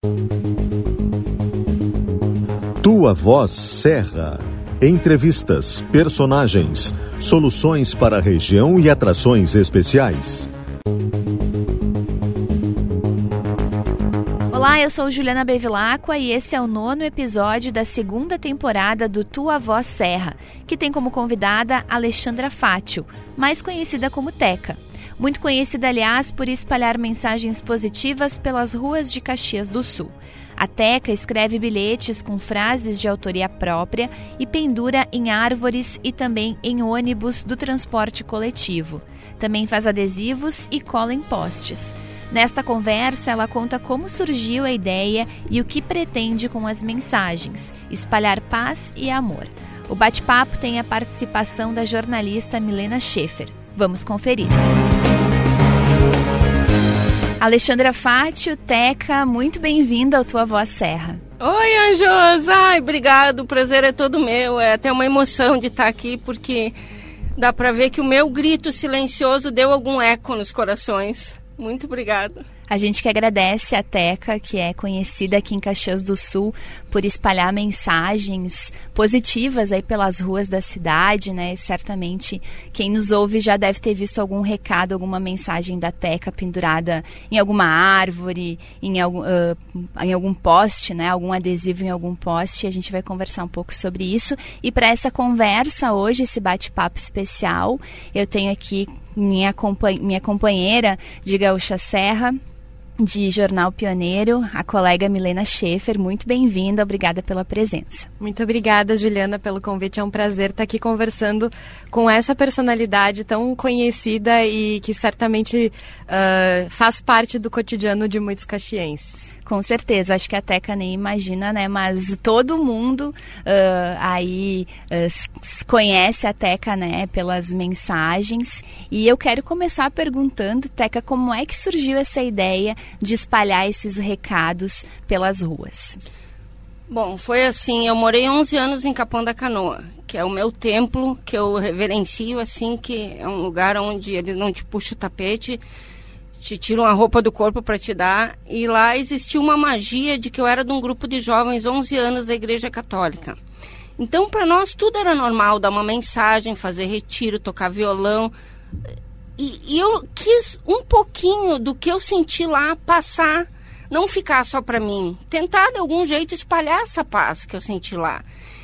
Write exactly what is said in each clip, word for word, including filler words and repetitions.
Tua Voz Serra. Entrevistas, personagens, soluções para a região e atrações especiais. Olá, eu sou Juliana Bevilacqua e esse é o nono episódio da segunda temporada do Tua Voz Serra, que tem como convidada Alexandra Fátio, mais conhecida como Teca. Muito conhecida, aliás, por espalhar mensagens positivas pelas ruas de Caxias do Sul. A Teca escreve bilhetes com frases de autoria própria e pendura em árvores e também em ônibus do transporte coletivo. Também faz adesivos e cola em postes. Nesta conversa, ela conta como surgiu a ideia e o que pretende com as mensagens: espalhar paz e amor. O bate-papo tem a participação da jornalista Milena Schaefer. Vamos conferir. Alexandra Fátio, Teca, muito bem-vinda ao Tua Voz Serra. Oi, Anjos! Ai, obrigado, o prazer é todo meu. É até uma emoção de estar aqui, porque dá para ver que o meu grito silencioso deu algum eco nos corações. Muito obrigada. A gente que agradece a Teca, que é conhecida aqui em Caxias do Sul por espalhar mensagens positivas aí pelas ruas da cidade, né? E certamente quem nos ouve já deve ter visto algum recado, alguma mensagem da Teca pendurada em alguma árvore, em algum, uh, em algum poste, né? Algum adesivo em algum poste. A gente vai conversar um pouco sobre isso. E para essa conversa hoje, esse bate-papo especial, eu tenho aqui minha, companhe- minha companheira de Gaúcha Serra, de Jornal Pioneiro, a colega Milena Schaefer. Muito bem-vinda, obrigada pela presença. Muito obrigada, Juliana, pelo convite. É um prazer estar aqui conversando com essa personalidade tão conhecida e que certamente uh, faz parte do cotidiano de muitos caxienses. Com certeza, acho que a Teca nem imagina, né? Mas todo mundo uh, aí uh, conhece a Teca, né? Pelas mensagens. E eu quero começar perguntando, Teca, como é que surgiu essa ideia de espalhar esses recados pelas ruas? Bom, foi assim, eu morei onze anos em Capão da Canoa, que é o meu templo, que eu reverencio, assim, que é um lugar onde eles não te puxam o tapete, te tiram a roupa do corpo para te dar, e lá existia uma magia de que eu era de um grupo de jovens, onze anos, da Igreja Católica. Então, para nós, tudo era normal, dar uma mensagem, fazer retiro, tocar violão, e, e eu quis um pouquinho do que eu senti lá passar, não ficar só para mim, tentar de algum jeito espalhar essa paz que eu senti lá.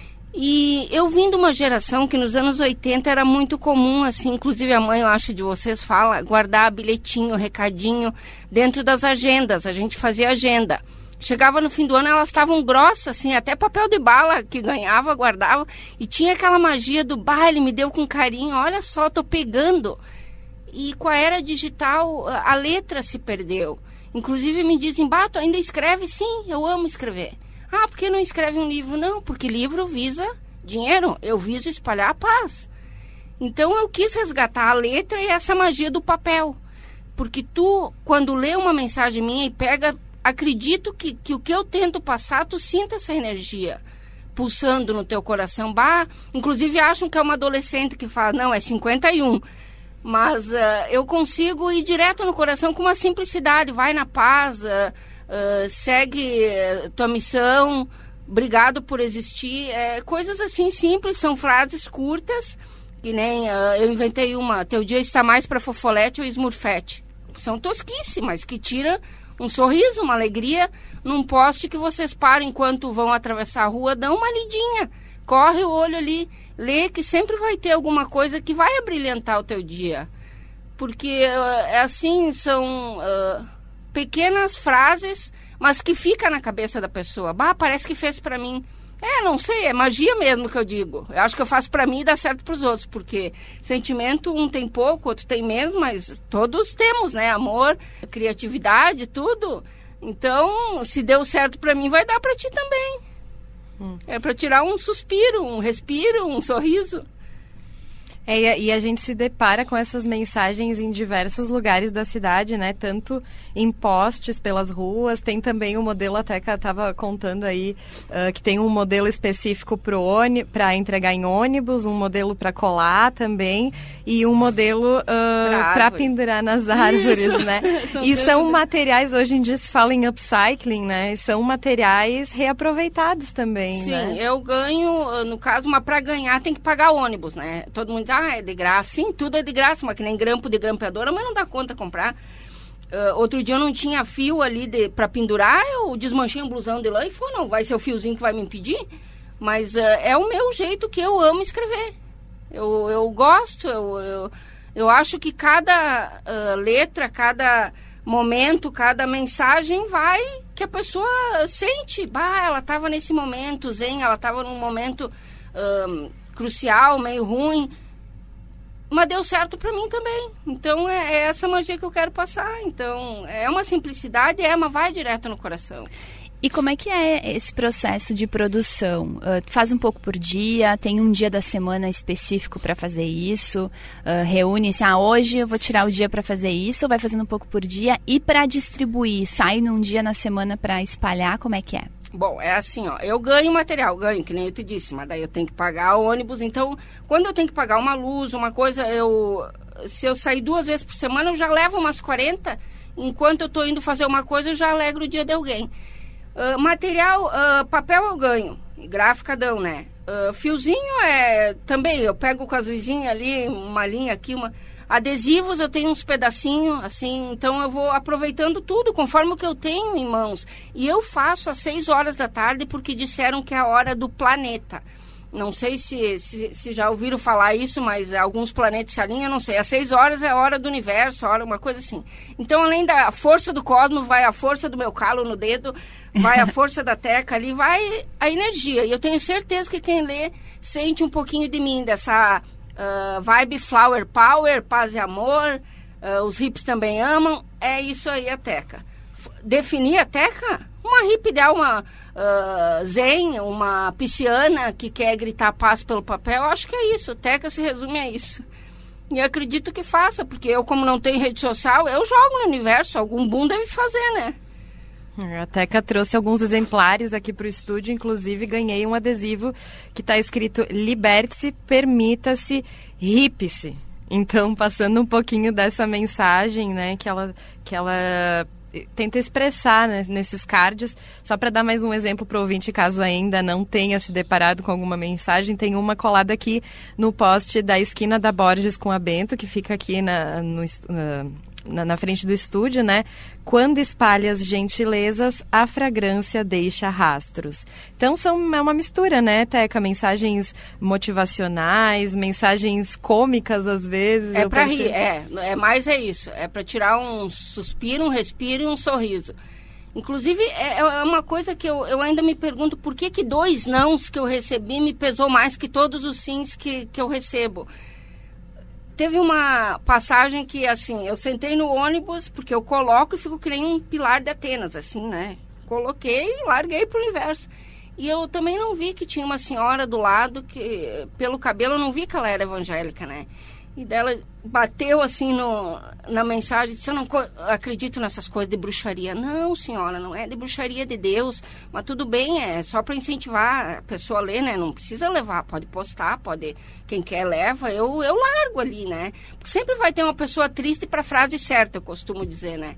E eu vim de uma geração que nos anos oitenta era muito comum, assim, inclusive a mãe, eu acho, de vocês fala, guardar bilhetinho, recadinho dentro das agendas. A gente fazia agenda. Chegava no fim do ano, elas estavam grossas, assim, até papel de bala que ganhava, guardava. E tinha aquela magia do baile, me deu com carinho, olha só, tô pegando. E com a era digital, a letra se perdeu. Inclusive me dizem, Bato, ainda escreve? Sim, eu amo escrever. Ah, por que não escreve um livro? Não, porque livro visa dinheiro, eu viso espalhar a paz. Então eu quis resgatar a letra e essa magia do papel. Porque tu, quando lê uma mensagem minha e pega, acredito que, que o que eu tento passar, tu sinta essa energia pulsando no teu coração. Bah, inclusive acham que é uma adolescente que fala, não, é cinquenta e um. Mas uh, eu consigo ir direto no coração com uma simplicidade, vai na paz, uh, Uh, segue uh, tua missão, obrigado por existir, é, coisas assim simples, são frases curtas, que nem uh, eu inventei uma, teu dia está mais para fofolete ou esmurfete, são tosquíssimas, que tira um sorriso, uma alegria, num poste que vocês param enquanto vão atravessar a rua, dão uma lidinha, corre o olho ali, lê, que sempre vai ter alguma coisa que vai abrilhantar o teu dia, porque uh, é assim, são... Uh, pequenas frases, mas que fica na cabeça da pessoa. Bah, parece que fez pra mim. É, não sei, é magia mesmo que eu digo. Eu acho que eu faço pra mim e dá certo pros outros, porque sentimento um tem pouco, outro tem menos, mas todos temos, né? Amor, criatividade, tudo. Então, se deu certo pra mim, vai dar pra ti também. Hum. É pra tirar um suspiro, um respiro, um sorriso. É, e a gente se depara com essas mensagens em diversos lugares da cidade, né? Tanto em postes pelas ruas, tem também um modelo, até que eu estava contando aí, uh, que tem um modelo específico para entregar em ônibus, um modelo para colar também, e um modelo uh, para pendurar nas árvores, Isso. né? são e são materiais, hoje em dia se fala em upcycling, né? São materiais reaproveitados também, Sim, né? eu ganho, no caso, mas para ganhar tem que pagar ônibus, né? Todo mundo diz, ah, é de graça. Sim, tudo é de graça, mas que nem grampo de grampeadora, mas não dá conta comprar. Uh, outro dia eu não tinha fio ali para pendurar, eu desmanchei um blusão de lã e foi, não, vai ser o fiozinho que vai me impedir? Mas uh, é o meu jeito que eu amo escrever. Eu, eu gosto, eu, eu, eu acho que cada uh, letra, cada momento, cada mensagem vai, que a pessoa sente, bah, ela estava nesse momento zen, ela estava num momento uh, crucial, meio ruim, mas deu certo para mim também. Então é, é essa magia que eu quero passar. Então é uma simplicidade, é, mas vai direto no coração. E como é que é esse processo de produção? Uh, faz um pouco por dia, tem um dia da semana específico para fazer isso? Uh, reúne-se, ah, hoje eu vou tirar o dia para fazer isso, ou vai fazendo um pouco por dia? E para distribuir, sai num dia na semana para espalhar, como é que é? Bom, é assim, ó, eu ganho material, ganho, que nem eu te disse, mas daí eu tenho que pagar ônibus, então, quando eu tenho que pagar uma luz, uma coisa, eu, se eu sair duas vezes por semana, eu já levo umas quarenta, enquanto eu tô indo fazer uma coisa, eu já alegro o dia de alguém. Uh, material, uh, papel eu ganho, graficadão, né? Uh, fiozinho é, também, eu pego com as vizinhas ali, uma linha aqui, uma... Adesivos eu tenho uns pedacinhos, assim, então eu vou aproveitando tudo, conforme o que eu tenho em mãos. E eu faço às seis horas da tarde, porque disseram que é a hora do planeta. Não sei se, se, se já ouviram falar isso, mas alguns planetas se alinham, não sei. Às seis horas é a hora do universo, a hora, uma coisa assim. Então, além da força do cosmos, vai a força do meu calo no dedo, vai a força da Teca ali, vai a energia. E eu tenho certeza que quem lê sente um pouquinho de mim, dessa... Uh, vibe Flower Power, paz e amor, uh, os hips também amam, é isso aí a Teca. F- definir a Teca? Uma hippie ideal, uma uh, zen, uma pisciana que quer gritar paz pelo papel, acho que é isso, Teca se resume a isso. E acredito que faça, porque eu, como não tenho rede social, eu jogo no universo, algum boom deve fazer, né? A Teca trouxe alguns exemplares aqui para o estúdio, inclusive ganhei um adesivo que está escrito liberte-se, permita-se, hipe-se. Então, passando um pouquinho dessa mensagem, né, que ela, que ela tenta expressar, né, nesses cards. Só para dar mais um exemplo para o ouvinte, caso ainda não tenha se deparado com alguma mensagem, tem uma colada aqui no poste da esquina da Borges com a Bento, que fica aqui na... no, na Na, na frente do estúdio, né? Quando espalha as gentilezas, a fragrância deixa rastros. Então, são, é uma mistura, né, Teca? Mensagens motivacionais, mensagens cômicas, às vezes. É pra rir, é. É mais é isso. É pra tirar um suspiro, um respiro e um sorriso. Inclusive, é, é uma coisa que eu, eu ainda me pergunto, por que que dois nãos que eu recebi me pesou mais que todos os sims que, que eu recebo? Teve uma passagem que, assim, eu sentei no ônibus, porque eu coloco e fico que nem um pilar de Atenas, assim, né? Coloquei e larguei pro universo. E eu também não vi que tinha uma senhora do lado, que pelo cabelo eu não vi que ela era evangélica, né? E dela bateu assim no, na mensagem, disse, eu não acredito nessas coisas de bruxaria. Não, senhora, não é de bruxaria de Deus, mas tudo bem, é só para incentivar a pessoa a ler, né? Não precisa levar, pode postar, pode, quem quer leva, eu, eu largo ali, né? Porque sempre vai ter uma pessoa triste para a frase certa, eu costumo dizer, né?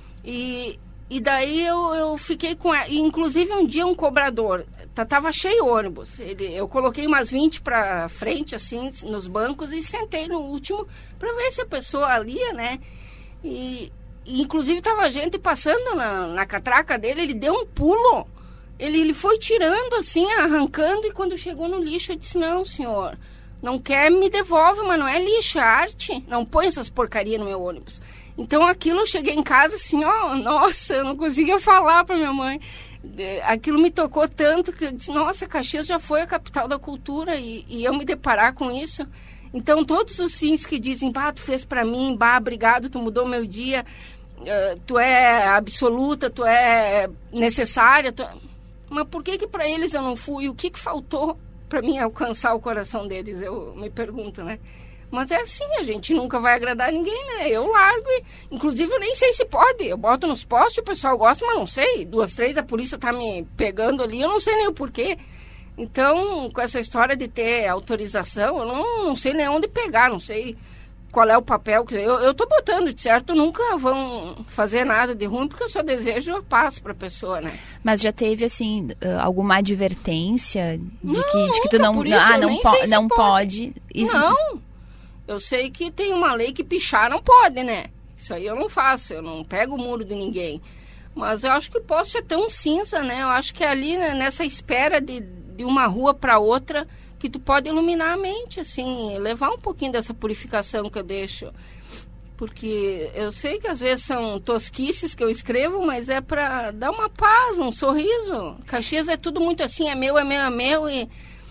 E, e daí eu, eu fiquei com ela, inclusive um dia um cobrador, tava cheio o ônibus, ele, eu coloquei umas vinte para frente, assim, nos bancos e sentei no último para ver se a pessoa lia, né? E, e inclusive tava gente passando na, na catraca dele, ele deu um pulo, ele, ele foi tirando, assim, arrancando, e quando chegou no lixo eu disse, não, senhor, não quer, me devolve, mas não é lixo, é arte, não põe essas porcarias no meu ônibus. Então aquilo, eu cheguei em casa assim, ó, nossa, eu não conseguia falar para minha mãe. Aquilo me tocou tanto que eu disse, nossa, Caxias já foi a capital da cultura, e, e eu me deparar com isso. Então todos os sims que dizem, bah, tu fez para mim, bah, obrigado, tu mudou meu dia, uh, tu é absoluta, tu é necessária, tu é... mas por que que para eles eu não fui? O que que faltou para mim alcançar o coração deles? Eu me pergunto, né? Mas é assim, a gente nunca vai agradar ninguém, né? Eu largo e, inclusive, eu nem sei se pode. Eu boto nos postos, o pessoal gosta, mas não sei. Duas, três, a polícia tá me pegando ali, eu não sei nem o porquê. Então, com essa história de ter autorização, eu não, não sei nem onde pegar, não sei qual é o papel. Que eu, eu tô botando, de certo, nunca vão fazer nada de ruim, porque eu só desejo a paz pra pessoa, né? Mas já teve, assim, alguma advertência de, não, que, de que tu nunca, não, por isso ah, eu não, nem po sei se não pode. pode? Isso... Não, eu sei que tem uma lei que pichar não pode, né? Isso aí eu não faço, eu não pego o muro de ninguém. Mas eu acho que posso ser tão cinza, né? Eu acho que ali, né, nessa espera de, de uma rua para outra, que tu pode iluminar a mente, assim, levar um pouquinho dessa purificação que eu deixo. Porque eu sei que às vezes são tosquices que eu escrevo, mas é para dar uma paz, um sorriso. Caxias é tudo muito assim, é meu, é meu, é meu. E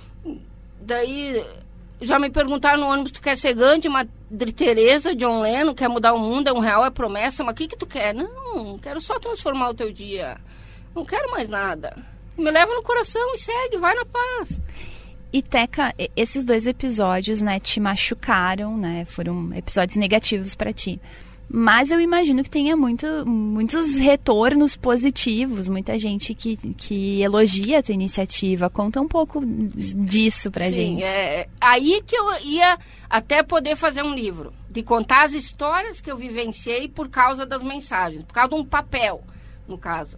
daí já me perguntaram no ônibus, tu quer ser Gandhi, Madre Teresa, John Lennon, quer mudar o mundo, é um real, é promessa, mas o que que tu quer? Não, quero só transformar o teu dia. Não quero mais nada. Me leva no coração e segue, vai na paz. E, Teca, esses dois episódios, né, te machucaram, né, foram episódios negativos para ti. Mas eu imagino que tenha muito, muitos retornos positivos, muita gente que, que elogia a tua iniciativa. Conta um pouco disso pra Sim, gente. É, aí que eu ia até poder fazer um livro, de contar as histórias que eu vivenciei por causa das mensagens, por causa de um papel, no caso.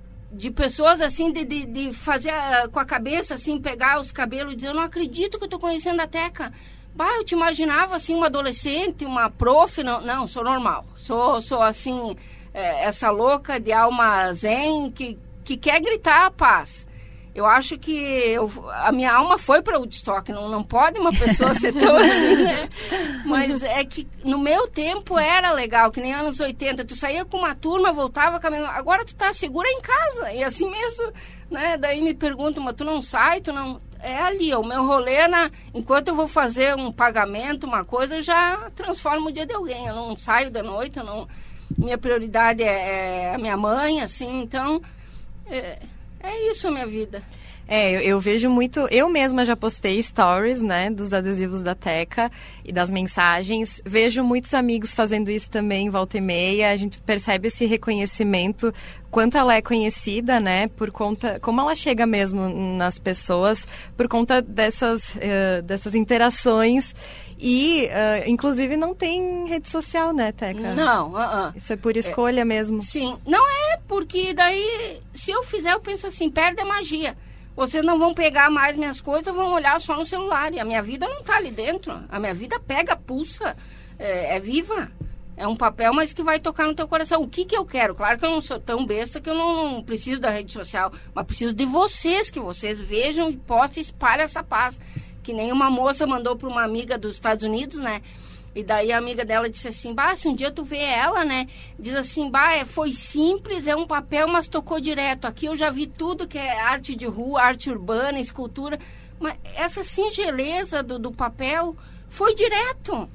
De pessoas, assim, de, de, de fazer a, com a cabeça, assim, pegar os cabelos e dizer, eu não acredito que eu tô conhecendo a Teca. Bah, eu te imaginava, assim, uma adolescente, uma prof, não, não sou normal. Sou, sou assim, é, essa louca de alma zen que, que quer gritar a paz. Eu acho que eu, a minha alma foi para o Woodstock, não, não pode uma pessoa ser tão assim, né? Mas é que no meu tempo era legal, que nem anos oitenta, tu saía com uma turma, voltava caminhando, agora tu tá segura em casa, e assim mesmo, né? Daí me perguntam, mas tu não sai, tu não... É ali, ó, o meu rolê, na... enquanto eu vou fazer um pagamento, uma coisa, eu já transformo o dia de alguém, eu não saio da noite, eu não... minha prioridade é, é a minha mãe, assim, então... É... É isso a minha vida. É, eu, eu vejo muito... Eu mesma já postei stories, né, dos adesivos da Teca e das mensagens. Vejo muitos amigos fazendo isso também, volta e meia. A gente percebe esse reconhecimento, quanto ela é conhecida, né, por conta... Como ela chega mesmo nas pessoas, por conta dessas, uh, dessas interações. E, uh, inclusive, não tem rede social, né, Teca? Não, uh -uh. Isso é por escolha é, mesmo. Sim, não é, porque daí, se eu fizer, eu penso assim, perde a magia. Vocês não vão pegar mais minhas coisas, vão olhar só no celular. E a minha vida não tá ali dentro. A minha vida pega, pulsa, é, é viva. É um papel, mas que vai tocar no teu coração. O que que eu quero? Claro que eu não sou tão besta que eu não preciso da rede social, mas preciso de vocês, que vocês vejam e postem e espalhem essa paz. Que nem uma moça mandou para uma amiga dos Estados Unidos, né? E daí a amiga dela disse assim, bah, se um dia tu vê ela, né? Diz assim, bah, foi simples, é um papel, mas tocou direto. Aqui eu já vi tudo que é arte de rua, arte urbana, escultura. Mas essa singeleza do, do papel foi direto.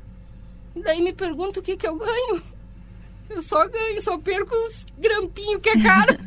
E daí me pergunto o que que eu ganho. Eu só ganho, só perco os grampinhos que é caro.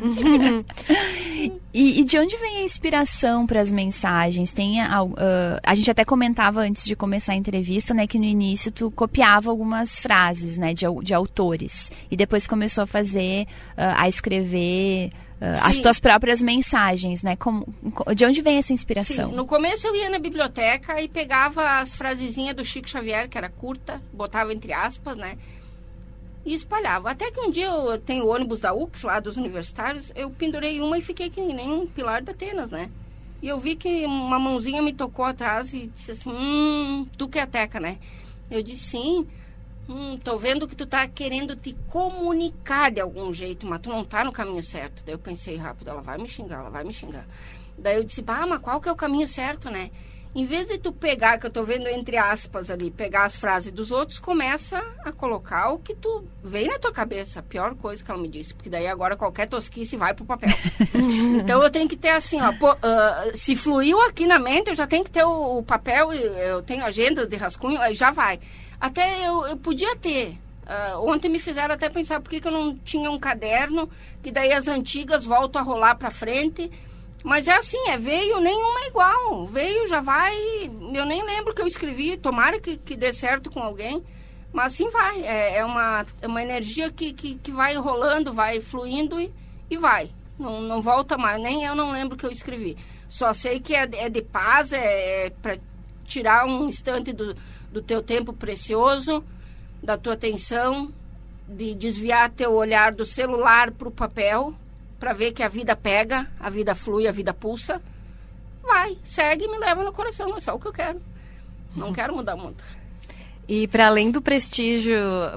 e, e de onde vem a inspiração para as mensagens? Tem a, uh, a gente até comentava antes de começar a entrevista, né, que no início tu copiava algumas frases, né, de, de autores. E depois começou a fazer, uh, a escrever uh, as tuas próprias mensagens, né? Como, de onde vem essa inspiração? Sim, no começo eu ia na biblioteca e pegava as frasezinhas do Chico Xavier, que era curta, botava entre aspas, né? E espalhava. Até que um dia eu tenho o ônibus da U X, lá dos universitários, eu pendurei uma e fiquei que nem um pilar de Atenas, né? E eu vi que uma mãozinha me tocou atrás e disse assim, hum, tu que é a Teca, né? Eu disse, sim, hum, tô vendo que tu tá querendo te comunicar de algum jeito, mas tu não tá no caminho certo. Daí eu pensei rápido, ela vai me xingar, ela vai me xingar. Daí eu disse, bah, mas qual que é o caminho certo, né? Em vez de tu pegar, que eu tô vendo entre aspas ali, pegar as frases dos outros, começa a colocar o que tu vem na tua cabeça. A pior coisa que ela me disse, porque daí agora qualquer tosquice vai pro papel. Então eu tenho que ter assim, ó, pô, uh, se fluiu aqui na mente, eu já tenho que ter o, o papel, eu tenho agendas de rascunho, aí já vai. Até eu, eu podia ter. Uh, ontem me fizeram até pensar por que que eu não tinha um caderno, que daí as antigas voltam a rolar pra frente. Mas é assim, é veio, nenhuma é igual. Veio, já vai, eu nem lembro o que eu escrevi, tomara que, que dê certo com alguém, mas assim vai. É, é, uma, é uma energia que, que, que vai rolando, vai fluindo e, e vai. Não, não volta mais, nem eu não lembro o que eu escrevi. Só sei que é, é de paz, é, é para tirar um instante do, do teu tempo precioso, da tua atenção, de desviar teu olhar do celular para o papel, para ver que a vida pega, a vida flui, a vida pulsa. Vai, segue e me leva no coração, é só o que eu quero. Não quero mudar muito. E para além do prestígio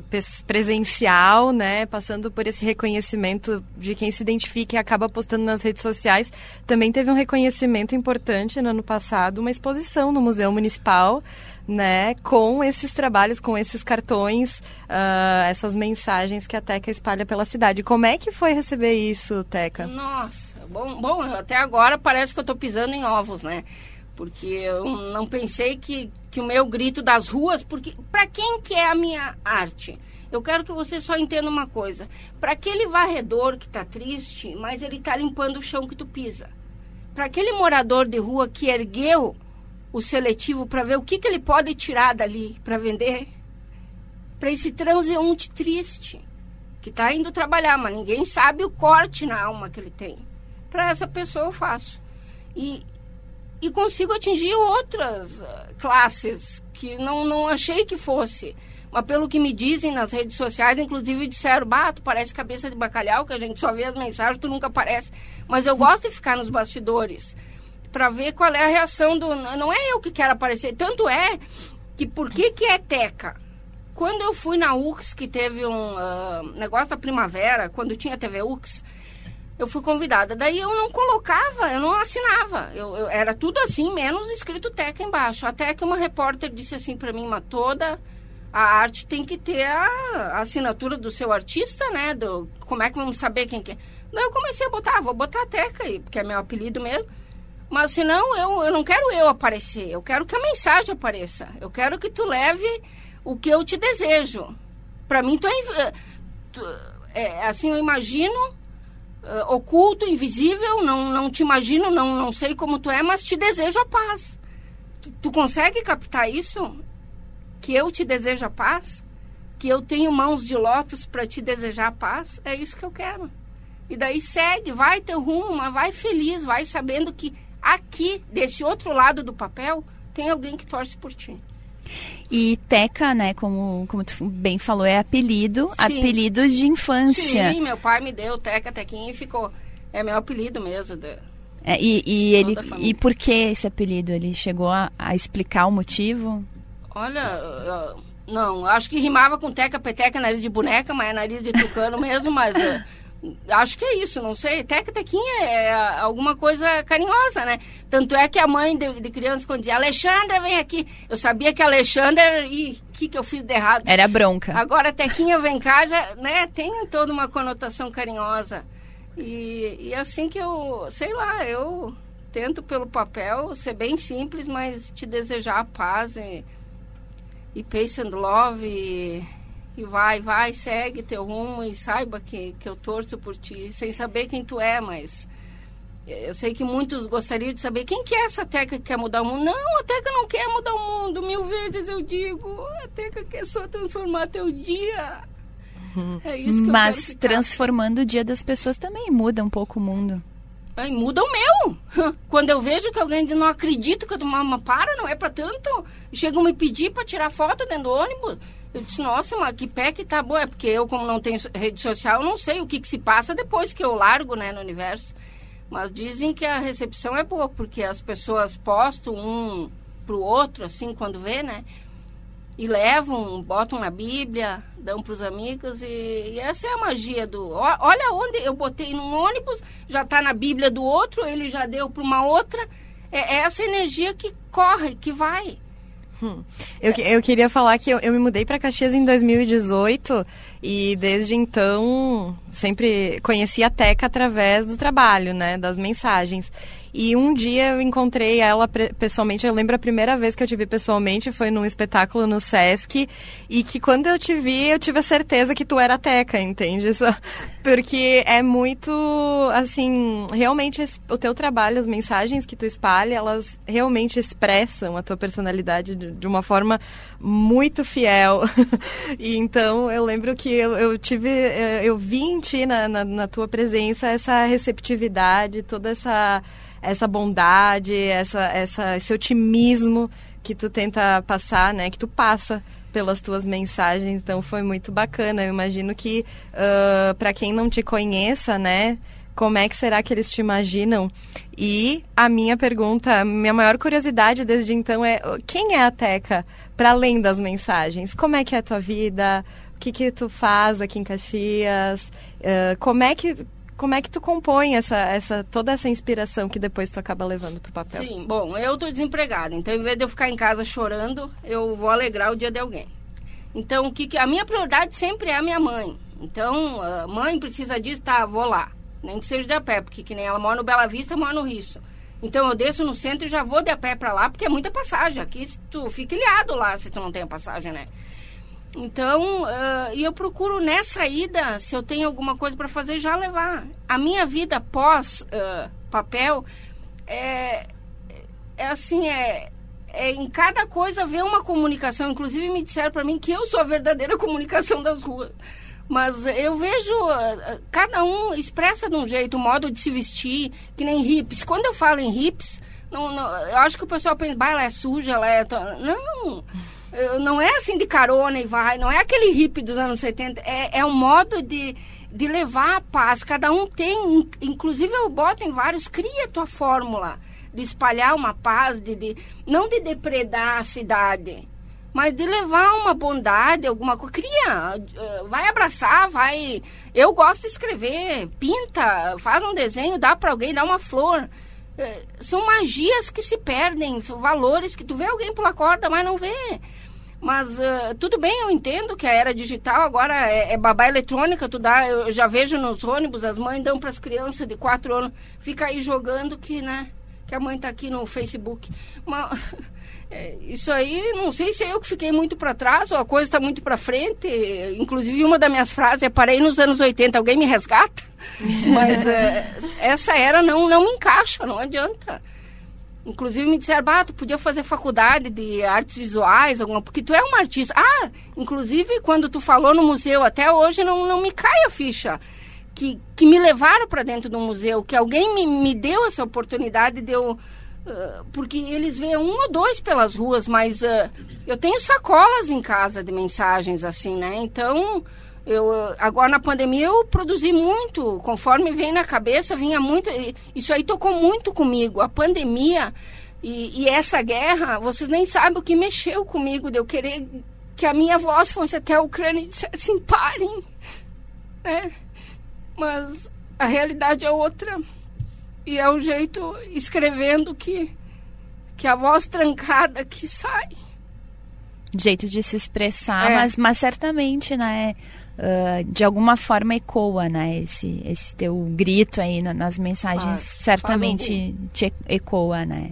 presencial, né, passando por esse reconhecimento de quem se identifica e acaba postando nas redes sociais, também teve um reconhecimento importante no ano passado, uma exposição no Museu Municipal, né, com esses trabalhos, com esses cartões, uh, essas mensagens que a Teca espalha pela cidade. Como é que foi receber isso, Teca? Nossa, bom, bom até agora parece que eu estou pisando em ovos, né? Porque eu não pensei que, que o meu grito das ruas, porque para quem que é a minha arte? Eu quero que você só entenda uma coisa. Para aquele varredor que está triste, mas ele está limpando o chão que tu pisa. Para aquele morador de rua que ergueu o seletivo para ver o que, que ele pode tirar dali para vender. Para esse transeunte triste, que está indo trabalhar, mas ninguém sabe o corte na alma que ele tem. Para essa pessoa eu faço. E... E consigo atingir outras uh, classes que não, não achei que fosse. Mas pelo que me dizem nas redes sociais, inclusive disseram, bah, tu parece cabeça de bacalhau, que a gente só vê as mensagens, tu nunca aparece. Mas eu gosto de ficar nos bastidores, para ver qual é a reação do... Não é eu que quero aparecer, tanto é que por que que é Teca? Quando eu fui na U X, que teve um uh, negócio da primavera, quando tinha T V U X, eu fui convidada. Daí eu não colocava, eu não assinava. Eu, eu, era tudo assim, menos escrito Teca embaixo. Até que uma repórter disse assim para mim, mas toda a arte tem que ter a, a assinatura do seu artista, né? Do, como é que vamos saber quem que é? Daí eu comecei a botar, vou botar Teca aí, porque é meu apelido mesmo. Mas senão eu, eu não quero eu aparecer, eu quero que a mensagem apareça. Eu quero que tu leve o que eu te desejo. Para mim, tu é, tu, é assim, eu imagino... Uh, oculto, invisível, não, não te imagino, não, não sei como tu é, mas te desejo a paz. Tu, tu consegue captar isso? Que eu te desejo a paz? Que eu tenho mãos de lótus para te desejar a paz? É isso que eu quero. E daí segue, vai teu rumo, mas vai feliz, vai sabendo que aqui, desse outro lado do papel, tem alguém que torce por ti. E Teca, né, como, como tu bem falou, é apelido, Sim. apelido de infância. Sim, meu pai me deu Teca, Tequinha e ficou. É meu apelido mesmo. De, é, e, e, ele, e por que esse apelido? Ele chegou a, a explicar o motivo? Olha, uh, não, acho que rimava com Teca, Peteca, nariz de boneca, mas é nariz de tucano mesmo, mas... Uh, acho que é isso, não sei. Teca, Tequinha é alguma coisa carinhosa, né? Tanto é que a mãe de, de criança, quando dizia, Alexandra, vem aqui. Eu sabia que a Alexandra, e o que, que eu fiz de errado? Era bronca. Agora, Tequinha, vem cá, já, né? Tem toda uma conotação carinhosa. E, e assim que eu, sei lá, eu tento pelo papel ser bem simples, mas te desejar a paz e, e peace and love e... E vai, vai, segue teu rumo e saiba que, que eu torço por ti, sem saber quem tu é, mas eu sei que muitos gostariam de saber quem que é essa Teca que quer mudar o mundo. Não, a Teca não quer mudar o mundo, mil vezes eu digo, a Teca quer só transformar teu dia. É isso que mas eu quero ficar. Transformando o dia das pessoas também muda um pouco o mundo. Ai, muda o meu. Quando eu vejo que alguém diz, não acredito que eu tomar uma para, não é pra tanto. Chegam me pedir pra tirar foto dentro do ônibus. Eu disse, nossa, mas que pé que tá bom. É porque eu, como não tenho rede social, eu não sei o que, que se passa depois que eu largo, né, no universo. Mas dizem que a recepção é boa, porque as pessoas postam um pro outro, assim, quando vê, né? E levam, botam na Bíblia, dão pros amigos. E, e essa é a magia do... Ó, olha onde eu botei num ônibus, já tá na Bíblia do outro, ele já deu para uma outra. É, é essa energia que corre, que vai. Hum. Eu, eu queria falar que eu, eu me mudei para Caxias em dois mil e dezoito E desde então, sempre conheci a Teca através do trabalho, né, das mensagens. E um dia eu encontrei ela pessoalmente, eu lembro a primeira vez que eu te vi pessoalmente, foi num espetáculo no Sesc, e que quando eu te vi, eu tive a certeza que tu era a Teca, entende? Porque é muito, assim, realmente o teu trabalho, as mensagens que tu espalha, elas realmente expressam a tua personalidade de, de uma forma muito fiel. E então eu lembro que eu, eu tive, eu vi em ti, na, na, na tua presença, essa receptividade, toda essa... essa bondade, essa, essa, esse otimismo que tu tenta passar, né? Que tu passa pelas tuas mensagens. Então, foi muito bacana. Eu imagino que, uh, para quem não te conheça, né? Como é que será que eles te imaginam? E a minha pergunta, a minha maior curiosidade desde então é: quem é a Teca, para além das mensagens? Como é que é a tua vida? O que que tu faz aqui em Caxias? Uh, como é que... Como é que tu compõe essa, essa, toda essa inspiração que depois tu acaba levando pro papel? Sim, bom, eu tô desempregada, então em vez de eu ficar em casa chorando, eu vou alegrar o dia de alguém. Então, o que, que a minha prioridade sempre é a minha mãe. Então, a mãe precisa disso, tá, vou lá. Nem que seja de a pé, porque que nem ela mora no Bela Vista, eu moro no Risso. Então, eu desço no centro e já vou de a pé pra lá, porque é muita passagem. Aqui tu fica ilhado lá se tu não tem a passagem, né? Então, uh, e eu procuro nessa ida, se eu tenho alguma coisa para fazer, já levar. A minha vida pós uh, papel é, é assim, é, é em cada coisa ver uma comunicação. Inclusive me disseram para mim que eu sou a verdadeira comunicação das ruas. Mas eu vejo, uh, cada um expressa de um jeito, o modo de se vestir, que nem hips. Quando eu falo em hips, não, não, eu acho que o pessoal pensa, bah, ela é suja, ela é... Não... Não é assim de carona e vai, não é aquele hippie dos anos setenta, é, é um modo de, de levar a paz. Cada um tem, inclusive eu boto em vários, cria a tua fórmula de espalhar uma paz, de, de, não de depredar a cidade, mas de levar uma bondade, alguma coisa. Cria, vai abraçar, vai... Eu gosto de escrever, pinta, faz um desenho, dá para alguém, dá uma flor. São magias que se perdem, valores que tu vê alguém pular corda, mas não vê. Mas uh, tudo bem, eu entendo que a era digital agora é, é babá eletrônica, tu dá, eu já vejo nos ônibus, as mães dão para as crianças de quatro anos, fica aí jogando que, né, que a mãe tá aqui no Facebook. Mas, é, isso aí, não sei se é eu que fiquei muito para trás ou a coisa está muito para frente. Inclusive, uma das minhas frases é: parei nos anos oitenta, alguém me resgata? Mas é, essa era não, não me encaixa, não adianta. Inclusive me disseram, bah, tu podia fazer faculdade de artes visuais, alguma, porque tu é uma artista. Ah, inclusive quando tu falou no museu, até hoje não, não me cai a ficha. Que, que me levaram para dentro do museu, que alguém me, me deu essa oportunidade de eu... Uh, porque eles veem um ou dois pelas ruas, mas uh, eu tenho sacolas em casa de mensagens assim, né? Então... Eu, agora na pandemia eu produzi muito, conforme vem na cabeça, vinha muito, isso aí tocou muito comigo, a pandemia e, e essa guerra, vocês nem sabem o que mexeu comigo, de eu querer que a minha voz fosse até a Ucrânia e dissesse assim, parem, né? Mas a realidade é outra, e é o jeito, escrevendo, que, que a voz trancada que sai. Jeito de se expressar, é. mas, mas certamente, né? Uh, de alguma forma ecoa, né? Esse, esse teu grito aí na, nas mensagens, faz, certamente faz te ecoa, né?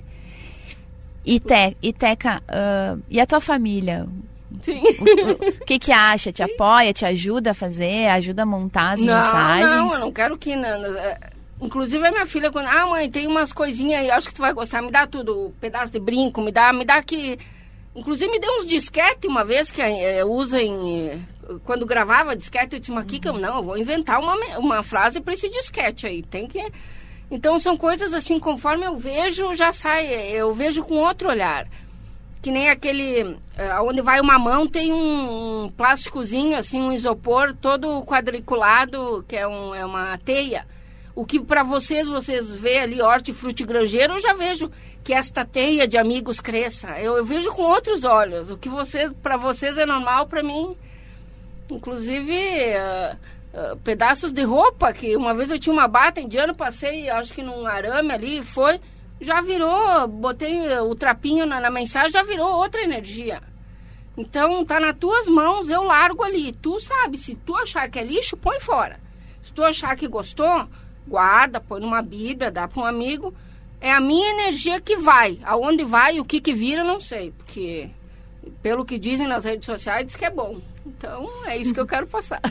E, te, e Teca, uh, e a tua família? Sim. O, o, o que que acha? Te apoia, te ajuda a fazer, ajuda a montar as não, mensagens? Não, eu não quero que... Não, não, inclusive a minha filha, quando... Ah, mãe, tem umas coisinhas aí, acho que tu vai gostar, me dá tudo, um pedaço de brinco, me dá, me dá que... Inclusive me deu uns disquete uma vez que é, usa em... Quando gravava disquete, eu disse, mas aqui que eu não, eu vou inventar uma, uma frase para esse disquete aí, tem que... Então são coisas assim, conforme eu vejo, já sai, eu vejo com outro olhar. Que nem aquele, onde vai uma mão, tem um, um plásticozinho, assim, um isopor todo quadriculado, que é, um, é uma teia. O que para vocês, vocês vê ali hortifruti granjeiro, eu já vejo que esta teia de amigos cresça. Eu, eu vejo com outros olhos. O que vocês, para vocês é normal, para mim... Inclusive, uh, uh, pedaços de roupa, que uma vez eu tinha uma bata indiana, passei, acho que num arame ali, foi, já virou, botei o trapinho na, na mensagem, já virou outra energia. Então, tá nas tuas mãos, eu largo ali. Tu sabe, se tu achar que é lixo, põe fora. Se tu achar que gostou, guarda, põe numa bíblia, dá para um amigo. É a minha energia que vai. Aonde vai, o que que vira, não sei. Porque, pelo que dizem nas redes sociais, diz que é bom. Então, é isso que eu quero passar.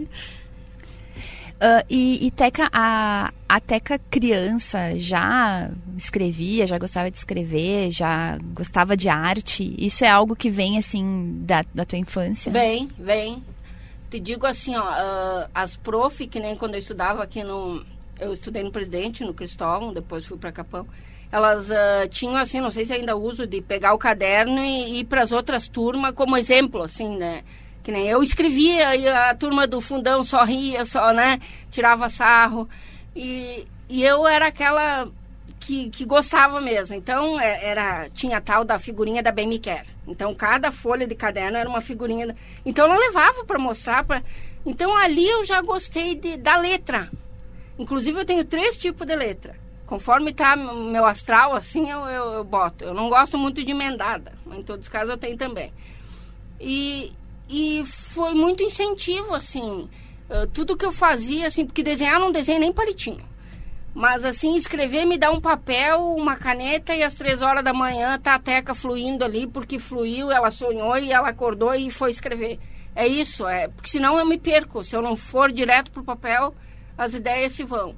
Uh, e, e Teca, a, a Teca criança já escrevia, já gostava de escrever, já gostava de arte? Isso é algo que vem, assim, da, da tua infância? Vem, vem. Te digo assim, ó, uh, as prof, que nem quando eu estudava aqui no... Eu estudei no Presidente, no Cristóvão, depois fui para Capão. Elas uh, tinham, assim, não sei se ainda uso, de pegar o caderno e, e ir para as outras turmas como exemplo, assim, né? Que nem eu escrevia e a turma do fundão só ria, só, né? Tirava sarro. E, e eu era aquela que, que gostava mesmo. Então, era, tinha a tal da figurinha da Bem Me Quer. Então, cada folha de caderno era uma figurinha. Da... Então, eu levava para mostrar. Pra... Então, ali eu já gostei de, da letra. Inclusive, eu tenho três tipos de letra. Conforme tá meu astral, assim, eu, eu, eu boto. Eu não gosto muito de emendada. Mas em todos os casos, eu tenho também. E... E foi muito incentivo, assim, uh, tudo que eu fazia, assim, porque desenhar não desenho nem palitinho. Mas, assim, escrever me dá um papel, uma caneta e às três horas da manhã tá a Teca fluindo ali, porque fluiu, ela sonhou e ela acordou e foi escrever. É isso, é, porque senão eu me perco. Se eu não for direto pro papel, as ideias se vão.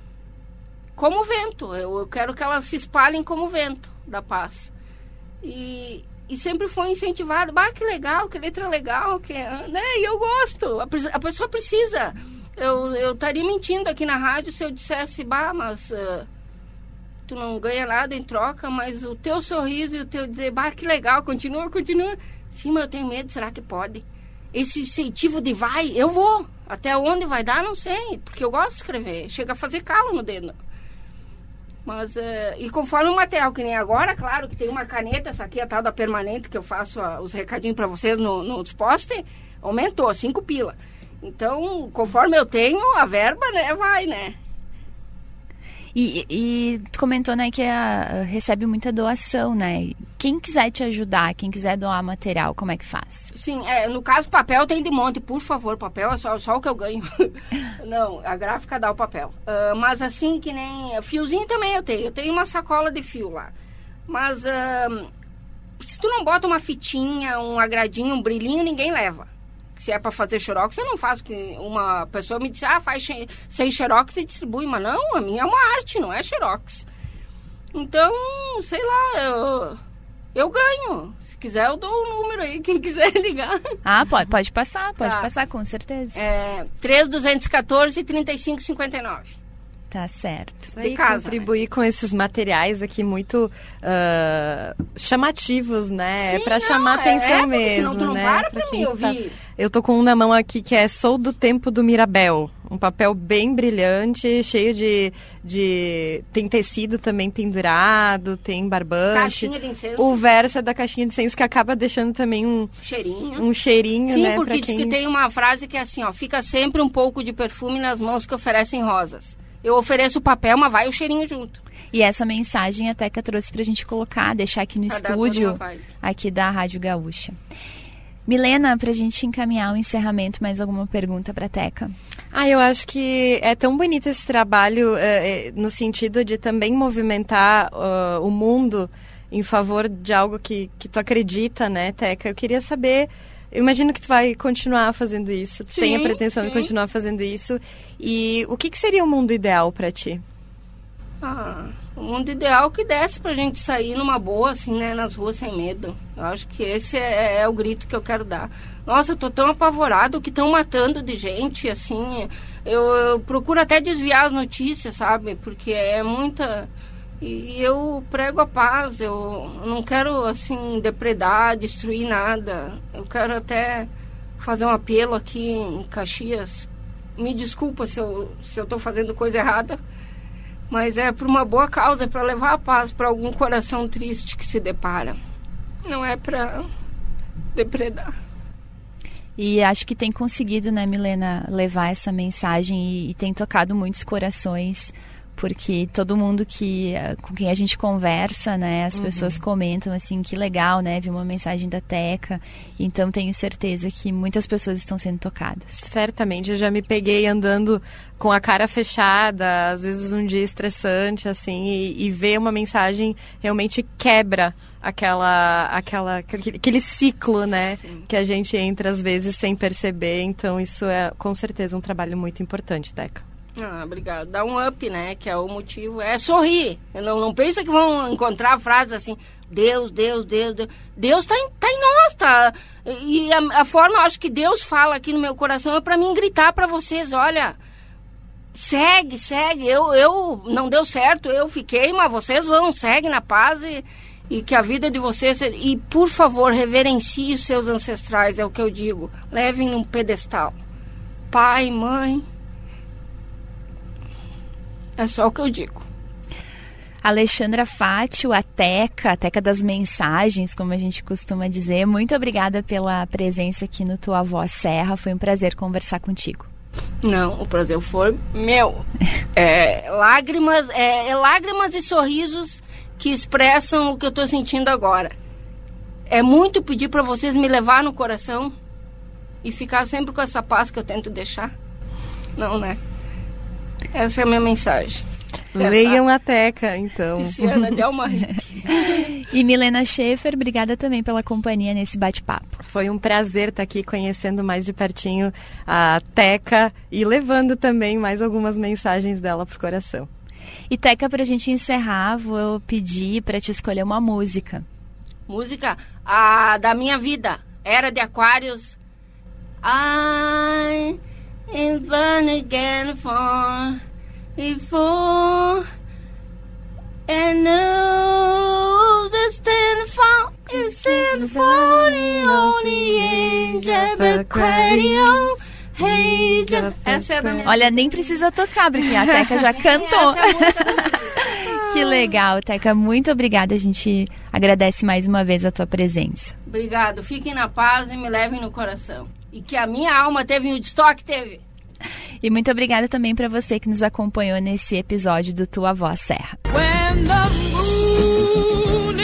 Como o vento, eu, eu quero que elas se espalhem como o vento da paz. E... E sempre foi incentivado, bah, que legal, que letra legal, que, né? E eu gosto, a, a pessoa precisa. Eu eu estaria mentindo aqui na rádio se eu dissesse, bah, mas uh, tu não ganha nada em troca, mas o teu sorriso e o teu dizer, bah, que legal, continua, continua. Sim, mas eu tenho medo, será que pode? Esse incentivo de vai, eu vou. Até onde vai dar, não sei, porque eu gosto de escrever, chega a fazer calo no dedo. Mas, uh, e conforme o material que nem agora, claro que tem uma caneta, essa aqui é a tal da permanente, que eu faço uh, os recadinhos para vocês no, nos posts, aumentou, cinco pila. Então, conforme eu tenho, a verba, né, vai, né? E, e tu comentou, né, que a, recebe muita doação, né? Quem quiser te ajudar, quem quiser doar material, como é que faz? Sim, é, no caso, papel tem de monte, por favor, papel é só, só o que eu ganho. Não, a gráfica dá o papel. Uh, mas assim, que nem... Fiozinho também eu tenho, eu tenho uma sacola de fio lá. Mas uh, se tu não bota uma fitinha, um agradinho, um brilhinho, ninguém leva. Se é para fazer xerox, eu não faço. Que uma pessoa me disse, ah, faz sem xerox e distribui. Mas não, a minha é uma arte, não é xerox. Então, sei lá, eu, eu ganho. Se quiser, eu dou o número aí, quem quiser ligar. Ah, pode, pode passar, pode tá. passar, com certeza. É três dois um quatro, trinta e cinco cinquenta e nove. Tá certo. Isso aí, de casa, contribuir, né, com esses materiais aqui muito uh, chamativos, né? Sim, é para não, chamar é, atenção é, mesmo, senão tu não né? para pra pra quem mim ouvir. Tá... Eu tô com um na mão aqui que é Sou do Tempo do Mirabel. Um papel bem brilhante, cheio de... de... Tem tecido também pendurado, tem barbante. Caixinha de incenso. O verso é da caixinha de incenso, que acaba deixando também um... Cheirinho. Um cheirinho, Sim, né? porque diz quem... que tem uma frase que é assim, ó, fica sempre um pouco de perfume nas mãos que oferecem rosas. Eu ofereço o papel, mas vai o cheirinho junto. E essa mensagem a Teca trouxe pra gente colocar, deixar aqui no pra estúdio, aqui da Rádio Gaúcha. Milena, pra gente encaminhar o encerramento, mais alguma pergunta pra Teca? Ah, eu acho que é tão bonito esse trabalho eh, no sentido de também movimentar uh, o mundo em favor de algo que, que tu acredita, né, Teca? Eu queria saber... Eu imagino que tu vai continuar fazendo isso, tu sim, tem a pretensão sim. de continuar fazendo isso. E o que, que seria o mundo ideal pra ti? Ah, o mundo ideal que desse pra gente sair numa boa, assim, né, nas ruas sem medo. Eu acho que esse é, é o grito que eu quero dar. Nossa, eu tô tão apavorado que estão matando de gente, assim. Eu, eu procuro até desviar as notícias, sabe? Porque é muita... E eu prego a paz, eu não quero, assim, depredar, destruir nada. Eu quero até fazer um apelo aqui em Caxias. Me desculpa se eu se eu estou fazendo coisa errada, mas é por uma boa causa, é para levar a paz para algum coração triste que se depara. Não é para depredar. E acho que tem conseguido, né, Milena, levar essa mensagem e, e tem tocado muitos corações porque todo mundo que, com quem a gente conversa, né, as uhum. pessoas comentam assim, que legal, né, vi uma mensagem da Teca, então tenho certeza que muitas pessoas estão sendo tocadas. Certamente, eu já me peguei andando com a cara fechada, às vezes um dia estressante, assim, e, e ver uma mensagem realmente quebra aquela, aquela, aquele ciclo, né, Sim. que a gente entra às vezes sem perceber, então isso é com certeza um trabalho muito importante, Teca. Ah, obrigado. Dá um up, né? Que é o motivo. É sorrir. Não, não pensa que vão encontrar frases assim, Deus, Deus, Deus, Deus. Deus tá em, tá em nós, tá? E a, a forma, eu acho que Deus fala aqui no meu coração é pra mim gritar pra vocês, olha, segue, segue. Eu, eu não deu certo, eu fiquei, mas vocês vão, segue na paz e, e que a vida de vocês... E, por favor, reverencie os seus ancestrais, é o que eu digo. Levem num pedestal. Pai, mãe... É só o que eu digo. Alexandra Fátio, a Teca, a Teca das mensagens, como a gente costuma dizer. Muito obrigada pela presença aqui no Tua Voz Serra. Foi um prazer conversar contigo. Não, o prazer foi meu. É, lágrimas, é, é lágrimas e sorrisos que expressam o que eu estou sentindo agora. É muito pedir para vocês me levar no coração e ficar sempre com essa paz que eu tento deixar. Não, né? Essa é a minha mensagem. Leiam a Teca, então. Pisciana, deu uma arrepia. E Milena Schaefer, obrigada também pela companhia nesse bate-papo. Foi um prazer estar aqui conhecendo mais de pertinho a Teca e levando também mais algumas mensagens dela pro coração. E Teca, pra gente encerrar, vou pedir pra te escolher uma música. Música? A da minha vida. Era de Aquários. I... And burn again for before and no the stand for is in for the only angel of Aquarium. Hey, essa é da minha... Olha, nem precisa tocar, porque a Teca já cantou. Que legal, Teca. Muito obrigada. A gente agradece mais uma vez a tua presença. Obrigado. Fiquem na paz e me levem no coração. E que a minha alma teve um Woodstock, teve. E muito obrigada também para você que nos acompanhou nesse episódio do Tua Voz Serra. When the moon